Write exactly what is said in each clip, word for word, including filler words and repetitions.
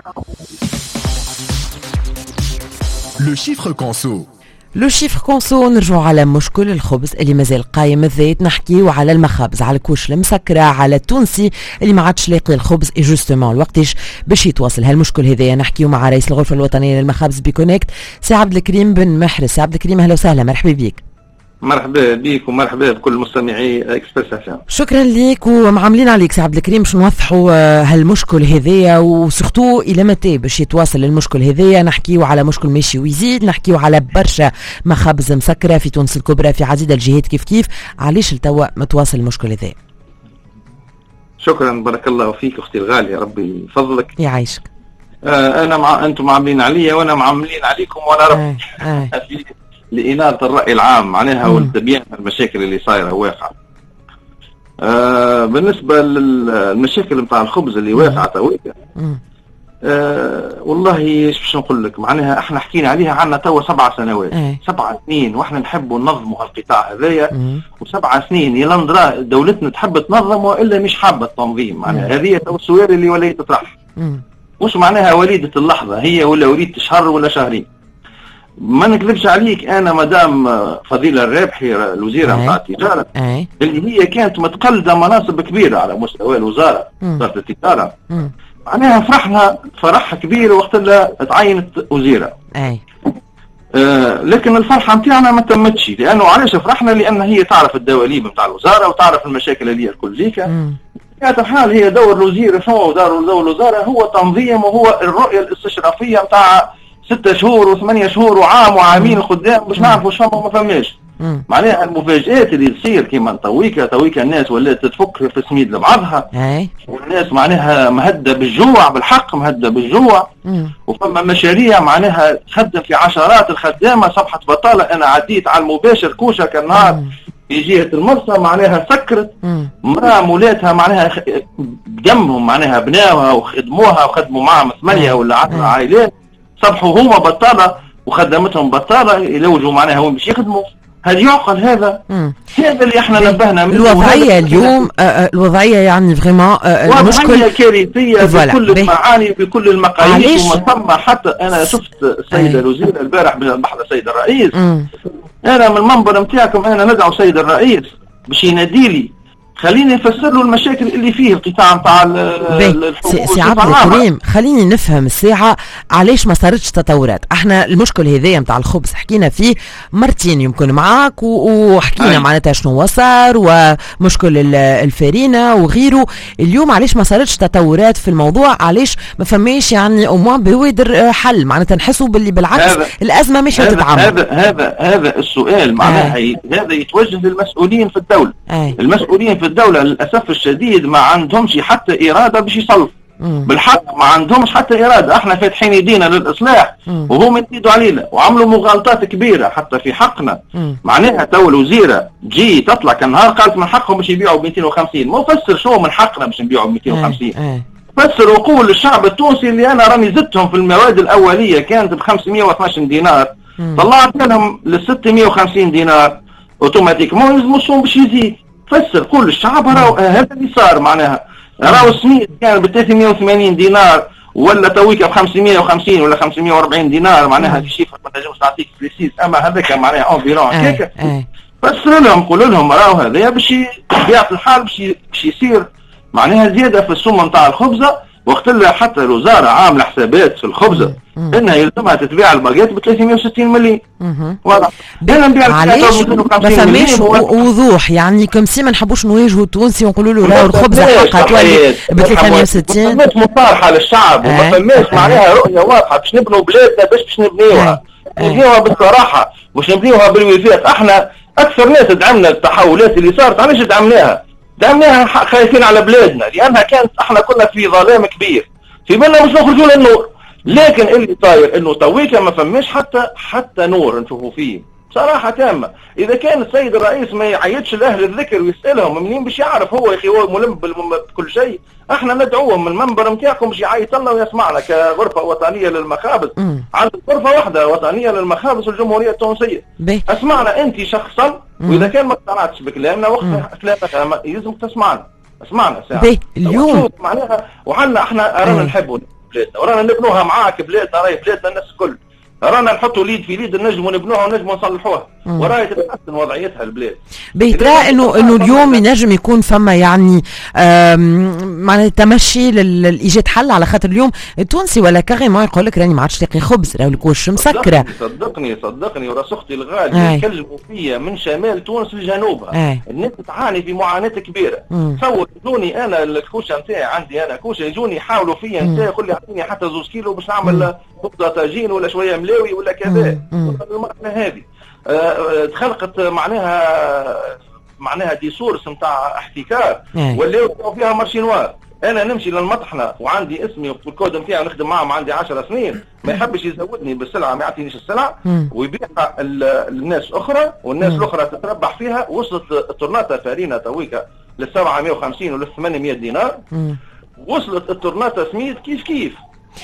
لو شيفر كونسو. لو شيفر كونسو نرجعوا على مشكل الخبز اللي مازال قايم الذات، نحكيو على المخابز، على الكوش المسكره، على التونسي اللي ما عادش لاقي الخبز. اي جوستومون الوقتيش باش يتواصل هالمشكل هذايا؟ نحكيو مع رئيس الغرفه الوطنيه للمخابز بكونكت، سي عبد الكريم بن محرز. سي عبد الكريم اهلا وسهلا، مرحبا بيك. مرحبا بيك ومرحبا بكل مستمعي اكسبريس اف ام. شكرا ليك ومعاملين عليك سي عبد الكريم باش نوضحوا هالمشكل هذايا، وسورتو الى متى باش يتواصل المشكل هذايا. نحكيو على مشكل ماشي ويزيد، نحكيو على برشا مخابز مسكره في تونس الكبرى في عديد الجهات. كيف كيف علاش لتوا متواصل المشكل هذايا؟ شكرا بارك الله فيك اختي الغاليه، ربي يفضلك يعيشك. آه انا مع انتم معاملين عليا وانا معاملين عليكم، وانا رب آه. آه. لإنارة الرأي العام معناها والتبيان المشاكل اللي صايرة واقعة. آه بالنسبة للمشاكل نتاع الخبز اللي واقعة تويكا، آه والله ايش باش نقول لك، معناها احنا حكينا عليها عنا توا سبع سنوات أي. سبع سنين واحنا نحبوا ننظموا هالقطاع هذايا، وسبع سنين يلندرا دولتنا تحب تنظم والا مش حابة التنظيم. معناها هذه تو السؤال اللي ولا تطرح، مش معناها وليدة اللحظة هي ولا وليدة شهر ولا شهرين. ما نكذبش عليك، انا مدام فضيلة الرابحي الوزيرة نتاع التجارة اللي هي كانت متقلدة مناصب كبيرة على مستوى الوزارة، وزارة التجارة، معناها فرحنا فرح كبير وقت اللي تعينت وزيرة. اي آه لكن الفرحة نتاعنا ما تمتش، لانه علاش فرحنا؟ لان هي تعرف الدواليب نتاع الوزارة وتعرف المشاكل اللي هي الكل ليكا. بطبيعة الحال هي دور الوزير شنو؟ دور دور الوزارة هو تنظيم وهو الرؤية الاستشرافية نتاع ستة شهور وثمانية شهور وعام وعامين قدام باش نعرفوا شنو ما فماش. معناها المفاجآت اللي تصير كيما تويكا تويكا الناس ولات تفك في سميد لبعضها، والناس معناها مهدة بالجوع، بالحق مهدة بالجوع. وفما مشاريع معناها تخدم في عشرات الخدامة، صفحة بطالة أنا عديت على المباشر كوشة كان نهار في جهة المرسى معناها سكرت مرا مولاتها معناها بدمهم معناها بناوها وخدموها وخدموا معهم ثمانية ولا عشر عائلات، صبحوا هما بطالة وخدمتهم بطالة يلوجوا معناها وين باش يخدموا. هل يعقل هذا؟ مم. هذا اللي احنا نبهنا منه. الوضعية اليوم آه الوضعية يعني فريمون آه المشكلة كارثية بكل المعاني بكل المقاييس، وما ثم حتى انا شفت السيدة الوزيرة البارح بحضر السيد الرئيس. مم. انا من المنبر نتاعكم انا ندعو السيد الرئيس باش يناديلي خليني نفسر له المشاكل اللي فيه القطاع نتاع الحقوق. سي عبد الكريم خليني نفهم الساعه علاش ما صارتش تطورات. احنا المشكل هذايا نتاع الخبز حكينا فيه مرتين يمكن معاك وحكينا معناتها شنو صار ومشكل الفارينه وغيره. اليوم علاش ما صارتش تطورات في الموضوع؟ علاش ما فماش يعني او موان بوادر حل؟ معناتها نحسوا باللي بالعكس الازمه مش تتعمل. هذا هذا هذا السؤال معناها آه. هذا يتوجه للمسؤولين في الدوله. آه. المسؤولين في الدولة للأسف الشديد ما عندهمش حتى إرادة باش يصلوا. بالحق ما عندهمش حتى إرادة. احنا فاتحين يدينا للإصلاح وهم يزيدوا علينا وعملوا مغالطات كبيرة حتى في حقنا. مم. معناها تو الوزيرة تجي تطلع كنهار قالت من حقهم باش يبيعوا ب مئتين وخمسين. ما فسر شو من حقنا باش نبيعوا ب مئتين وخمسين. فسر وقول للشعب التونسي اللي أنا راني زدتهم في المواد الأولية كانت ب خمسمئة واثناش دينار، طلعت لهم ل ستمئة وخمسين دينار اوتوماتيكمون يلزموهم باش يزيد. فسر قول للشعب راهو هذا اللي صار. معناها راهو السميد كان ب ثلاثمئة وثمانين دينار ولا تويكا ب خمسمئة وخمسين ولا خمسمئة وأربعين دينار. معناها في شيفر ما نجمش نعطيك بريسيس اما هذاك معناها اونفيرون هكاك. فسر لهم قول لهم راهو هذايا باش بطبيعة الحال باش يصير معناها زياده في السوم نتاع الخبزه. وقت اللي حتى الوزاره عامله حسابات في الخبزه انها يلزمها تتباع الباقيات ب ثلاثمئة وستين مليون. واضح. انا نبيع علاش ما فماش وضوح؟ يعني كمسي ما نحبوش نواجهوا التونسي ونقولوا له راهو الخبزه حقها تولي ب ثلاثمئة وستين. ما فماش مصارحه للشعب وما فماش معناها رؤيه واضحه باش نبنوا بلادنا باش باش نبنيوها. نبنيوها بالصراحه باش نبنيوها بالوفاء. احنا اكثر ناس دعمنا التحولات اللي صارت. علاش دعمناها؟ دعمناها خايفين على بلادنا لانها كانت احنا كنا في ظلام كبير في بالنا مش نخرجوا للنور. لكن اللي صاير انه تويكا ما فماش حتى حتى نور نشوفوا فيه صراحه تامه. اذا كان السيد الرئيس ما يعيطش لاهل الذكر ويسالهم منين باش يعرف هو يا اخي هو ملم بكل شيء. احنا ندعوهم من المنبر نتاعكم باش يعيط لنا ويسمعنا كغرفه وطنيه للمخابز. عندك غرفه واحده وطنيه للمخابز في الجمهوريه التونسيه. اسمعنا انت شخصا، واذا كان ما اقتنعتش بكلامنا وقتها كلامك يلزمك تسمعنا. اسمعنا ساعه اليوم معناها وحنا احنا رانا نحبوا بلادنا، ورانا نبنوها معاك بلادنا، راهي بلادنا الناس الكل، رانا نحطوا ليد في ليد نجموا نبنوها ونجموا نصلحوها، وراهي تتحسن وضعيتها البلاد. بيترى انه انه اليوم ينجم يكون فما يعني معناها تمشي لايجاد حل، على خاطر اليوم التونسي ولا كاريمون يقول لك راني ما عادش لاقي خبز، راهو الكوش مسكره. صدقني صدقني وراس اختي الغالي يكلموا فيا من شمال تونس لجنوبها، الناس تعاني في معاناه كبيره. تصور يجوني انا الكوشه نتاعي، عندي انا كوشه، يجوني يحاولوا فيا نتاعي يقول لي اعطيني حتى زوج كيلو باش نعمل خبزه طاجين ولا شويه ملاوي ولا كذا. المرحله هذه تخلقت معناها معناها دي سورس نتاع احتكار ولاو فيها مارشينوار. انا نمشي للمطحنه وعندي اسمي والكود نتاعي ونخدم معهم عندي عشر سنين، ما يحبش يزودني بالسلعه، ما يعطينيش السلعه ويبيعها للناس اخرى، والناس الاخرى تتربح فيها. وصلت التورناتا فارينا تويكا لل سبعمائة وخمسين ولا ثمانمائة دينار، وصلت التورناتا سميد كيف كيف.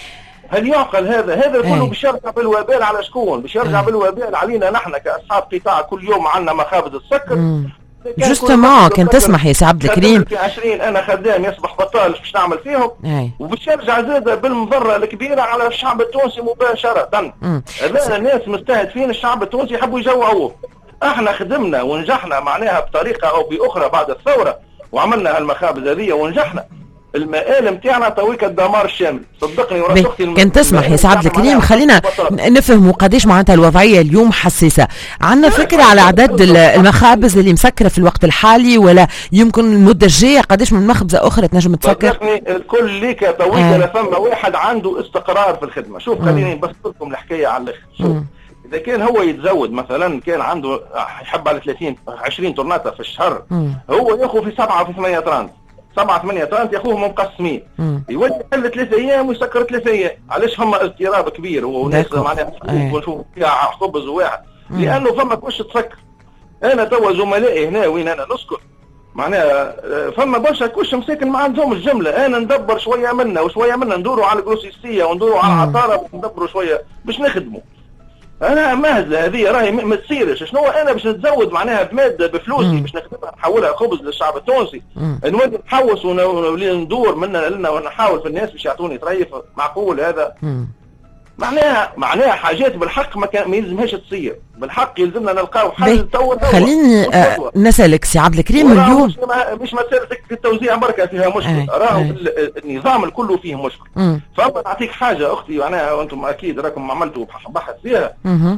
هل يعقل هذا؟ هذا كله باش يرجع بالوبال على شكون؟ باش يرجع بالوبال علينا نحن كاصحاب قطاع، كل يوم عندنا مخابز السكر. جوستومون كان تسمح يا سي عبد الكريم في عشرين انا خدام يصبح بطال باش نعمل فيهم، وباش يرجع زاد بالمضره الكبيره على الشعب التونسي مباشره. الان الناس مستهدفين الشعب التونسي، يحبوا يجوعوه. احنا خدمنا ونجحنا معناها بطريقه او باخرى بعد الثوره، وعملنا هالمخابز هذه ونجحنا. المآل نتاعنا تويك الدمار الشامل، صدقني ورا اختي. كان تسمح يا سي عبد الكريم خلينا نفهموا قداش معناتها الوضعيه اليوم حساسه. عندنا فكره على عدد المخابز اللي مسكره في الوقت الحالي، ولا يمكن المده الجايه قداش من مخبزه اخرى تنجم تسكر؟ صدقني الكل ليك تويك آه. فما واحد عنده استقرار في الخدمه. شوف خليني نبسط لكم الحكايه على الاخر. شوف اذا كان هو يتزود مثلا، كان عنده يحب على ثلاثين عشرين تورناتا في الشهر، هو ياخذ في سبعه في ثمانيه ترانت سبعة ثمانية ترانت ياخوهم مقسمين، يولي يحل ثلاث ايام ويسكر ثلاث ايام. علاش هم اضطراب كبير وناس معناها ونشوف فيها خبز واحد، لانه فما كوش تسكر. انا توا زملائي هنا وين انا نسكن معناها فما برشا كوش مساكن ما عندهم الجمله. انا ندبر شويه منا وشويه منا، ندوروا على الجروسيستيه وندوروا على العطاره وندبروا شويه باش نخدموا. انا مهزله هذه راهي ما تصيرش. شنو انا باش نتزود معناها بماده بفلوسي باش نخدمها نحولها خبز للشعب التونسي، نولي نحوس ونولي ندور منا لنا ونحاول في الناس باش يعطوني طريف معقول هذا؟ مم. معناها معناها حاجات بالحق ما كان ما يلزمهاش تصير، بالحق يلزمنا نلقاو حل تو تو. خليني آه نسالك سي عبد الكريم اليوم، مش, مش مساله التوزيع بركه فيها مشكل، راهو النظام الكل فيه مشكل. فما نعطيك حاجه اختي معناها، وانتم اكيد راكم عملتوا بحث فيها.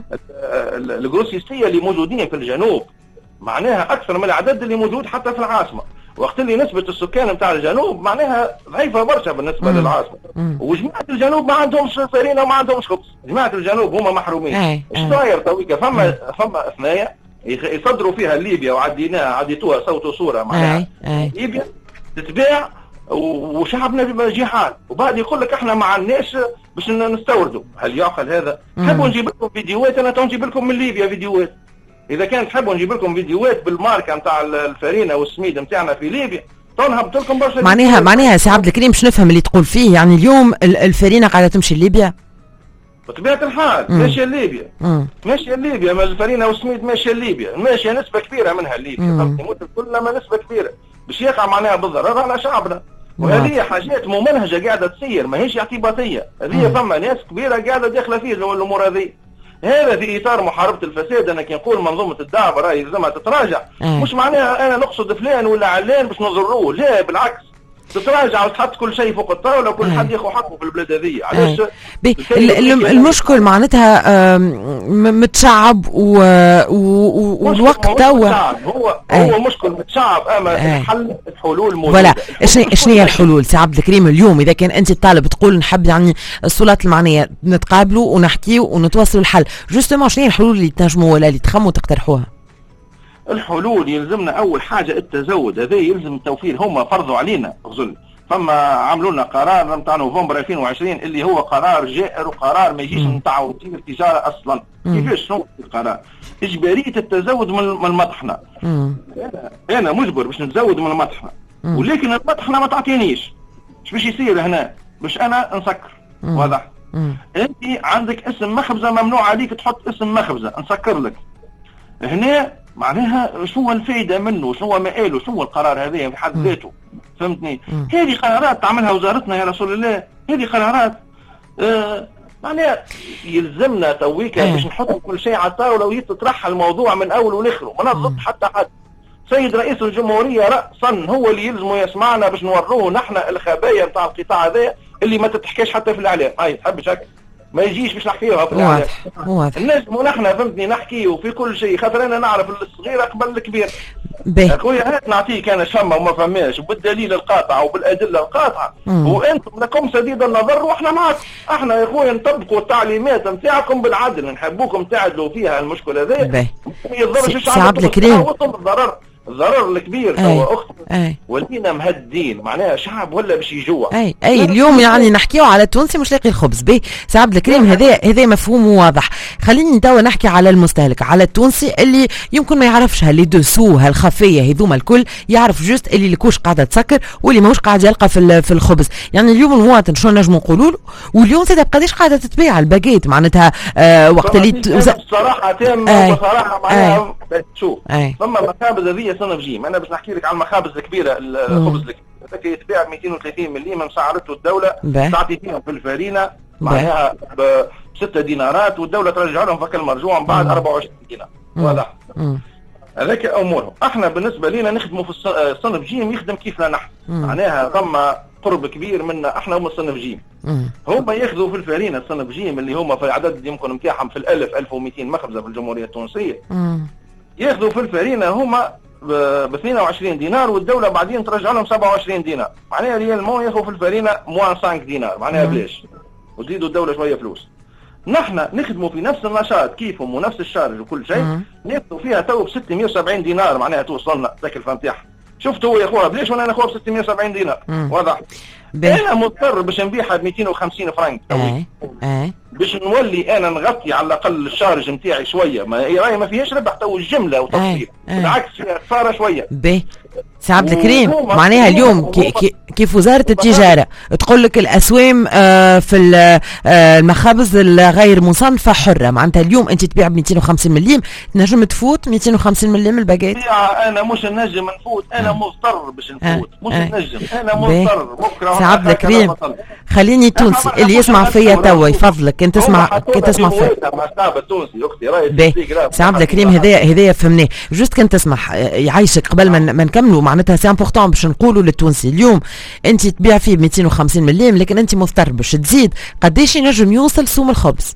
الجروسيستيه اللي موجودين في الجنوب معناها اكثر من العدد اللي موجود حتى في العاصمه، وقت اللي نسبة السكان نتاع الجنوب معناها ضعيفة برشا بالنسبة مم. للعاصمة. وجماعة الجنوب ما عندهمش فارينة وما عندهمش خبز، جماعة الجنوب هما محرومين. ايش صاير تويكا؟ فما فما اثنايا يصدروا فيها ليبيا وعديناها عديتوها صوت وصورة معناها ليبيا تتباع وشعبنا جيحان، وبعد يقول لك احنا ما عندناش باش نستوردوا. هل يعقل هذا؟ تحبوا نجيب لكم فيديوهات؟ انا تو نجيب لكم من ليبيا فيديوهات. اذا كان تحبوا نجيب لكم فيديوهات بالماركه نتاع الفارينه والسميد نتاعنا في ليبيا تنهبط لكم برشا. معناها معناها سي عبد الكريم باش نفهم اللي تقول فيه، يعني اليوم الفارينه قاعده تمشي لليبيا بطبيعه الحال، ماشيه ليبيا ماشيه ليبيا، ما الفارينه والسميد ماشيه ليبيا، ماشيه نسبه كبيره منها ليبيا، فهمتني؟ كلما نسبه كبيره باش يقع معناها بالضرر على شعبنا. وهذه حاجات ممنهجه قاعده تصير، ماهيش اعتباطيه، هذه فما ناس كبيره قاعده داخله فيه الامور هذه. هذا في اطار محاربه الفساد. انا كي نقول منظومه الدعم راهي لازمها تتراجع، أه. مش معناها انا نقصد فلان ولا علان باش نضروه، لا بالعكس، تتراجع وتحط كل شيء فوق الطاوله وكل حد ياخذ حقه في البلاد هذه. علاش؟ المشكل معناتها متشعب والوقت توا هو هو مشكل متشعب، اما الحل الحلول موجوده. ولا شنو هي الحلول سي عبد الكريم اليوم؟ اذا كان انت طالب تقول نحب يعني السلطات المعنيه نتقابلوا ونحكيوا ونتواصلوا الحل، جوستومون شنو هي الحلول اللي تنجموا ولا اللي تخموا تقترحوها؟ الحلول يلزمنا اول حاجه التزود، هذا يلزم التوفير، هم فرضوا علينا غزل. فما عملوا لنا قرار نتاع نوفمبر ألفين وعشرين اللي هو قرار جائر وقرار ما يجيش نتاع وزير التجاره اصلا. كيفاش شنو القرار؟ اجباريه التزود من المطحنه. انا انا مجبر باش نتزود من المطحنه، ولكن المطحنه ما تعطينيش. ايش باش يصير هنا؟ باش انا نسكر. واضح؟ انت عندك اسم مخبزه ممنوع عليك تحط اسم مخبزه، نسكر لك. هنا معناها شنو الفائده منه؟ شنو مآله؟ شنو القرار هذا في حد ذاته؟ فهمتني؟ هذه قرارات تعملها وزارتنا يا رسول الله، هذه قرارات آه معناها يلزمنا تويكا باش نحط كل شيء على الطاوله ويتطرح الموضوع من اول ونخره، ما نضبط حتى حد. سيد رئيس الجمهوريه راسا هو اللي يلزمه يسمعنا باش نوروه نحن الخبايا نتاع القطاع هذا اللي ما تتحكيش حتى في الاعلام. هاي تحب شك ما يجيش باش نحكيوها في الاعلام. النجم نحن فهمتني نحكيو في كل شيء، خاطر انا نعرف الصغير قبل الكبير. اخويا هات نعطيك انا شمه وما فهماش وبالدليل القاطع وبالادله القاطعه، وانتم لكم سديد النظر واحنا معك. احنا يا اخويا نطبقوا التعليمات نتاعكم بالعدل، نحبوكم تعدلوا فيها المشكله هذه. ما يضرش الشعب الكريم الضرر الضرر الكبير توا اختي، ولينا مهدين معناها شعب ولا باش يجوع. اي اي اليوم يعني نحكيو على التونسي مش لاقي الخبز. باهي سي عبد الكريم، هذا هذا مفهوم واضح. خليني توا نحكي على المستهلك، على التونسي اللي يمكن ما يعرفش هاللي دوسو هالخفيه هذوما الكل، يعرف جوست اللي الكوش قاعده تسكر واللي ماهوش قاعد يلقى في في الخبز. يعني اليوم المواطن شنو نجموا نقولوا له؟ واليوم زاد قداش قاعده تتباع الباكيت معناتها آه وقت اللي بصراحه تامه بصراحه معناها شوف ثم مخابز هذه صنف جيم. انا باش نحكي لك على المخابز الكبيره، الخبز الكبير يتباع مئتين وثلاثين مليم مسعرته الدوله تعطي فيهم في الفارينه معناها ب ستة دينارات، والدوله ترجع لهم فك المرجوع بعد أربعة وعشرين دينار. واضح؟ هذاك امورهم. احنا بالنسبه لنا نخدموا في الصنف جيم يخدم كيفنا نحن، معناها ثم قرب كبير منا. احنا هم الصنف جيم، هم ياخذوا في الفارينه الصنف جيم اللي هم في عدد يمكن نتاعهم في الألف ألف ومئتين مخبزه في الجمهوريه التونسيه، ياخذوا في الفارينه هما ب اثنين وعشرين دينار، والدوله بعدين ترجع لهم سبعة وعشرين دينار. معناها ريال مو ياخذوا في الفارينه موان خمسة دينار، معناها بلاش وتزيدوا الدوله شويه فلوس. نحن نخدموا في نفس النشاط كيفهم ونفس الشارج وكل شيء، ناخذوا فيها تو ب ستمئة وسبعين دينار، معناها توصلنا التكلفه نتاعها. شفتوا يا اخوها بلاش وانا ناخذها ب ستمئة وسبعين دينار. واضح؟ انا مضطر باش نبيعها ب مئتين وخمسين فرنك اي اي باش نولي انا نغطي على الاقل الشارج نتاعي شويه. ما راهي ما فيهاش ربح تو الجمله وتصفير، بالعكس فيها خساره شويه. باهي سي عبد الكريم، معناها اليوم كي كي كيف وزاره التجاره تقول لك الاسوام آه في آه المخابز الغير مصنفه حره، معناتها اليوم انت تبيع ب مئتين وخمسين مليم تنجم تفوت مئتين وخمسين مليم الباكيت. انا مش نجم نفوت، انا مضطر باش نفوت، مش نجم انا مضطر. بكره سي عبد الكريم خليني التونسي اللي يسمع فيا توا يفضلك كنت تسمع كنت تسمع فيا سي عبد الكريم. هذايا هذايا فهمناه جوست كنت تسمح يعيشك قبل ما ما نكملوا. معناتها سي امبورطون باش نقولوا للتونسي اليوم انت تبيع فيه ب مئتين وخمسين مليم، لكن انت مضطر باش تزيد قداش ينجم يوصل سوم الخبز؟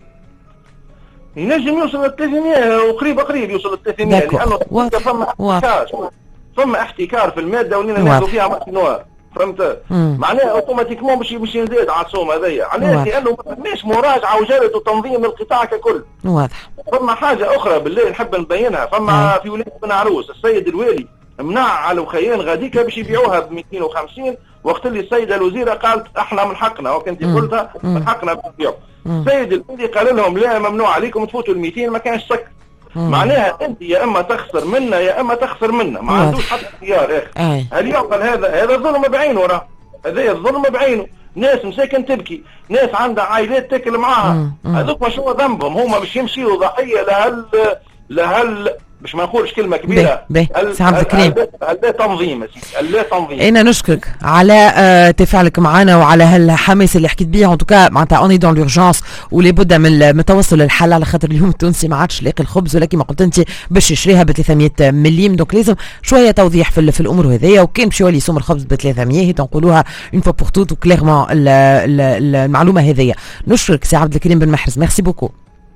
ينجم يوصل ل ثلاثمئة وقريب قريب يوصل ل ثلاثمئة، لانه فما احتكار فما احتكار في الماده ولينا ناخذوا فيها مكنوار. فهمت؟ معناها اوتوماتيكمون باش باش يزيد على السوم هذايا. علاش؟ لانه ما فماش مراجعه وجرد وتنظيم القطاع ككل. واضح. فما حاجه اخرى بالله نحب نبينها. فما في ولايه بن عروس السيد الوالي منع على الخيان غاديكا باش يبيعوها ب مئتين وخمسين، وقت اللي السيده الوزيره قالت احنا من حقنا، وكنت قلتها من حقنا نبيعوا. السيد الوالي قال لهم لا ممنوع عليكم تفوتوا ال مئتين، ما كانش سكر. معناها انت يا اما تخسر منا يا اما تخسر منا، ما عندوش حتى اختيار يا اخي. هل يعقل هذا؟ هذا ظلم بعينه، راه هذا الظلم بعينه. ناس مساكن تبكي، ناس عندها عائلات تاكل معاها، هذوك ما شنو ذنبهم؟ هما باش يمشيوا ضحيه لهال لهال باش ما نقولش كلمه كبيره. سي عبد الكريم لا تنظيم لا تنظيم. انا نشكرك على آه تفاعلك معنا وعلى هالحماس اللي حكيت بيه. ان توكا معناتها اوني دون لورجونس ولي بد من التوصل للحل، على خاطر اليوم التونسي ما عادش لاقي الخبز، ولكن ما قلت انت باش يشريها ب ثلاثمئة مليم، دونك لازم شويه توضيح في, في الامور هذيا. وكان باش يولي يسوم الخبز ب ثلاثمئة تنقولوها اون فوا بور توت وكليرمون المعلومه هذيا. نشكرك سي عبد الكريم بن محرز، ميرسي بوكو.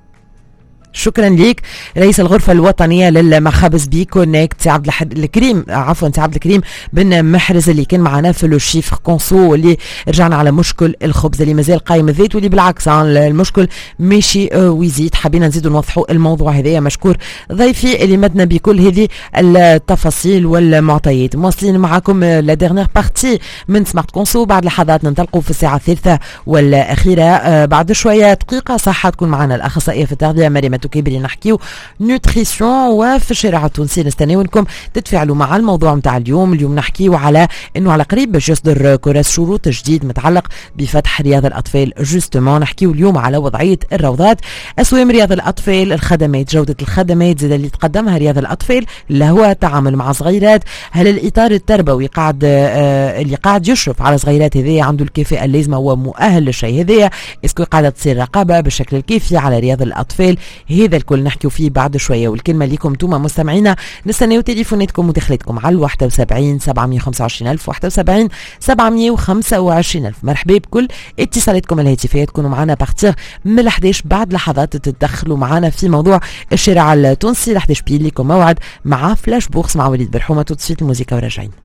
شكرا ليك رئيس الغرفة الوطنية للمخابز بي كونكت سي عبد الكريم عفوا سي عبد الكريم بن محرز اللي كان معنا في لو شيفر كونسو، واللي رجعنا على مشكل الخبز اللي مازال قايم الذات، واللي بالعكس المشكل ماشي ويزيد. حبينا نزيدوا نوضحوا الموضوع هذايا. مشكور ضيفي اللي مدنا بكل هذه التفاصيل والمعطيات. مواصلين معكم لا ديرنيير بارتي من سمارت كونسو. بعد لحظات ننطلقوا في الساعة الثالثة والأخيرة. بعد شوية دقيقة صح تكون معنا الأخصائية في التغذية مريم كبير نحكيو نوتريسيون. وفي الشارع التونسي نستناو انكم تتفاعلوا مع الموضوع متاع اليوم. اليوم نحكيو على انه على قريب باش يصدر كراس شروط جديد متعلق بفتح رياض الاطفال. جوستومون نحكيو اليوم على وضعيه الروضات، اسوام رياض الاطفال، الخدمات، جوده الخدمات زاد اللي تقدمها رياض الاطفال اللي هو التعامل مع صغيرات. هل الاطار التربوي قاعد آه اللي قاعد يشرف على صغيرات هذه عنده الكفاءه اللازمه ومؤهل للشيء هذايا؟ اسكو قاعده تصير رقابه بالشكل الكافي على رياض الاطفال؟ هذا الكل نحكيو فيه بعد شويه. والكلمه ليكم انتم مستمعينا، نستناو تليفوناتكم ومداخلاتكم على واحد وسبعين سبعمية وخمسة وعشرين ألف واحد وسبعين سبعمية وخمسة وعشرين ألف. مرحبا بكل اتصالاتكم الهاتفيه، تكونوا معنا بارتيغ من الحداش بعد لحظات تتدخلوا معنا في موضوع الشارع التونسي. الحداش بيليكم موعد مع فلاش بوكس مع وليد برحومه. تصفيت الموسيقى وراجعين.